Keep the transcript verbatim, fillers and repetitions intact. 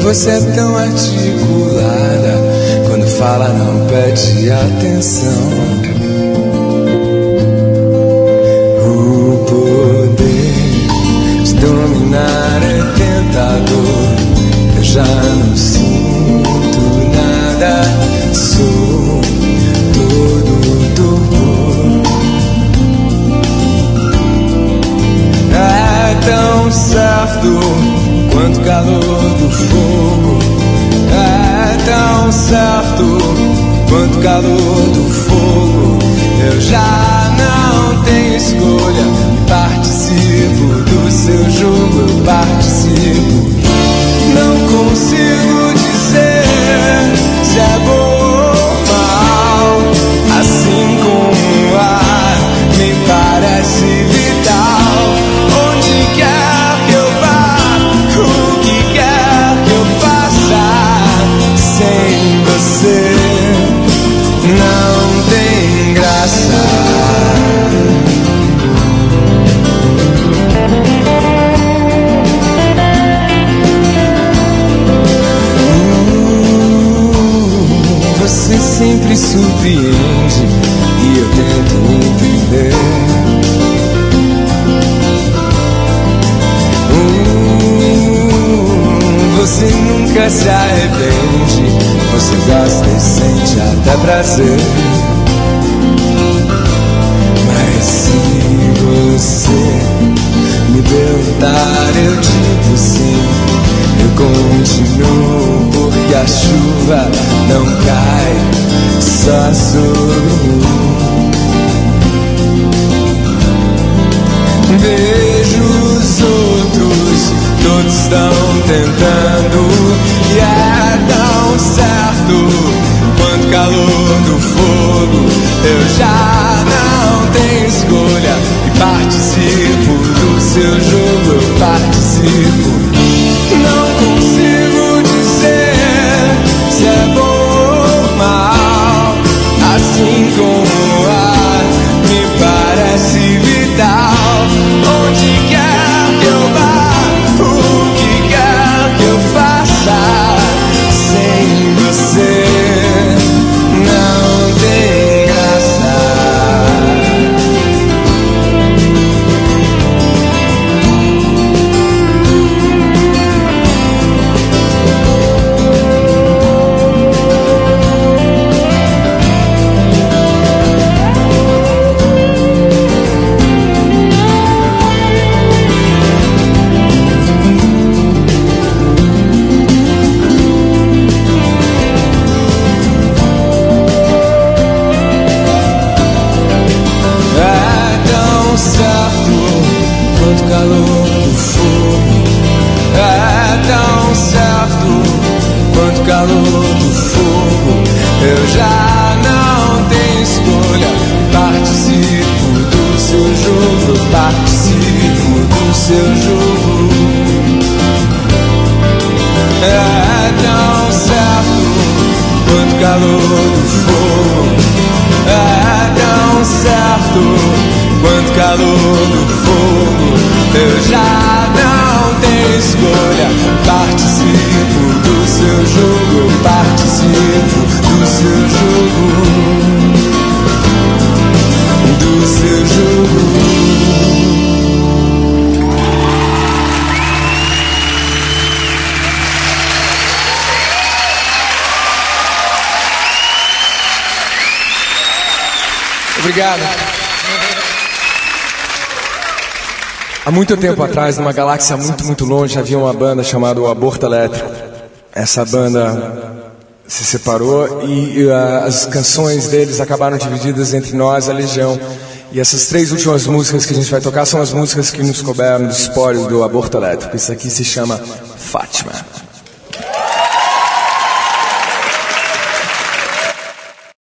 Você é tão articulada, quando fala não pede atenção. O poder de dominar é tentador. Eu já não sinto nada, sou todo torpor. É tão certo quanto calor do fogo. É tão certo quanto calor do fogo. Eu já não tenho escolha, participo do seu jogo, eu participo. Não consigo dizer se é bom ou mal, assim como o ar me parece vital. Onde quer que eu vá, o que quer que eu faça, sem você não tem graça. Você sempre surpreende e eu tento entender. Hum, você nunca se arrepende, você gosta e sente até prazer. Mas se você me perguntar, eu digo sim. Eu continuo porque a chuva não cai só sobre mim. Vejo os outros, todos estão tentando, e é tão certo quanto calor do fogo. Eu já não tenho escolha e participo do seu jogo, eu participo. Não consigo dizer se é bom ou mal, assim como o ar me parece vital. Onde quer que eu vá, o que quer que eu faça, sem você não tem graça. Calor do fogo, eu já não tenho escolha, participo do seu jogo, eu participo do seu jogo. É tão certo quanto calor do fogo, é tão certo quanto calor do fogo. Eu já não tenho escolha, participo do seu jogo, eu participo do seu jogo, do seu jogo. Obrigado. Há muito tempo atrás, numa galáxia muito, muito longe, havia uma banda chamada O Aborto Elétrico. Essa banda se separou e uh, as canções deles acabaram divididas entre nós, a Legião. E essas três últimas músicas que a gente vai tocar são as músicas que nos couberam do espólio do Aborto Elétrico. Isso aqui se chama Fátima.